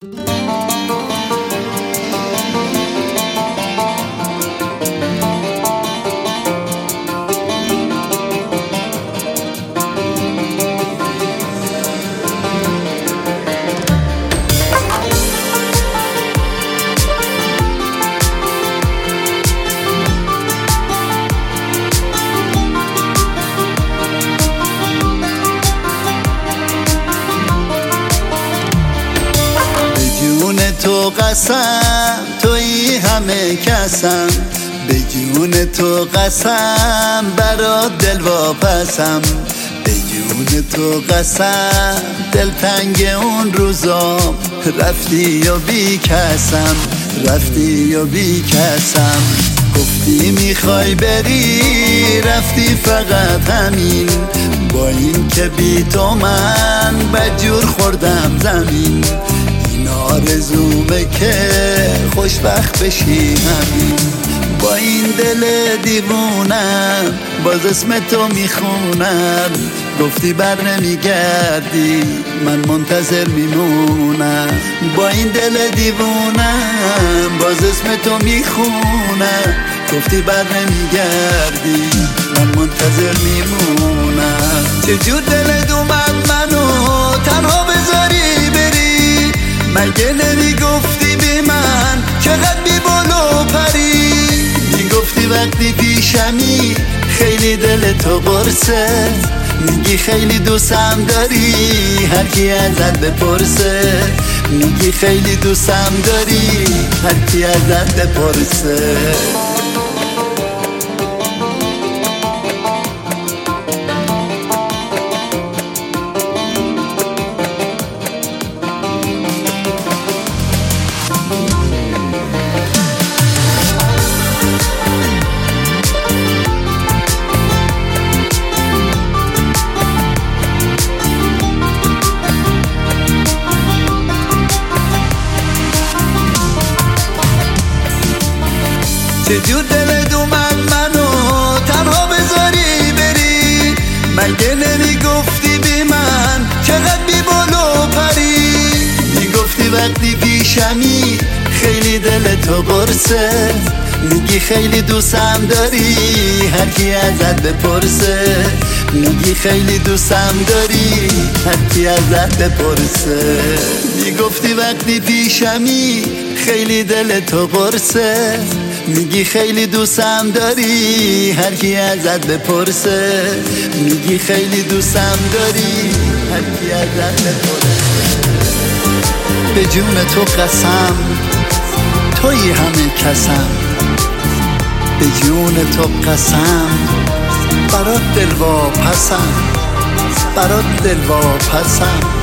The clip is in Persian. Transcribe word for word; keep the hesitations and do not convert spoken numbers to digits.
تو قسم تویی همه کسم، به جون تو قسم برات دل واپسم، به جون تو قسم دلتنگ اون روزام، رفتی و بی کسم رفتی و بی کسم. گفتی میخوای بری رفتی فقط همین، با این که بی تو من بدجور خوردم زمین، آرزومه که خوشبخت بشی همین. با این دل دیوونم باز اسم تو میخونم، گفتی بر نمیگردی من منتظر میمونم. با این دل دیوونم باز اسم تو میخونم، گفتی بر نمیگردی من منتظر میمونم. چجور دلت اومد منو تنها بذاری بری، مگه نمیگفتی بی من چقدر بی بالا پری؟ میگفتی وقتی پیشمی خیلی دل تو قرصه، میگی خیلی دوستم داری هر کی ازت بپرسه، میگی خیلی دوستم داری هر کی ازت بپرسه. چجور دلت اومد منو تنها بذاری بری، مگه نمیگفتی بی من چقدر بی بالا پری؟ میگفتی وقتی پیشمی خیلی دل تو قرصه، میگی خیلی دوستم داری هر کی ازت بپرسه، میگی خیلی دوستم داری هر کی ازت بپرسه. میگفتی وقتی پیشمی خیلی دل تو قرصه، میگی خیلی دوستم داری هر کی ازت بپرسه، میگی خیلی دوستم داری هر کی ازت بپرسه. به جون تو قسم تویی همه کسم، به جون تو قسم برات دل واپسم برات دل واپسم.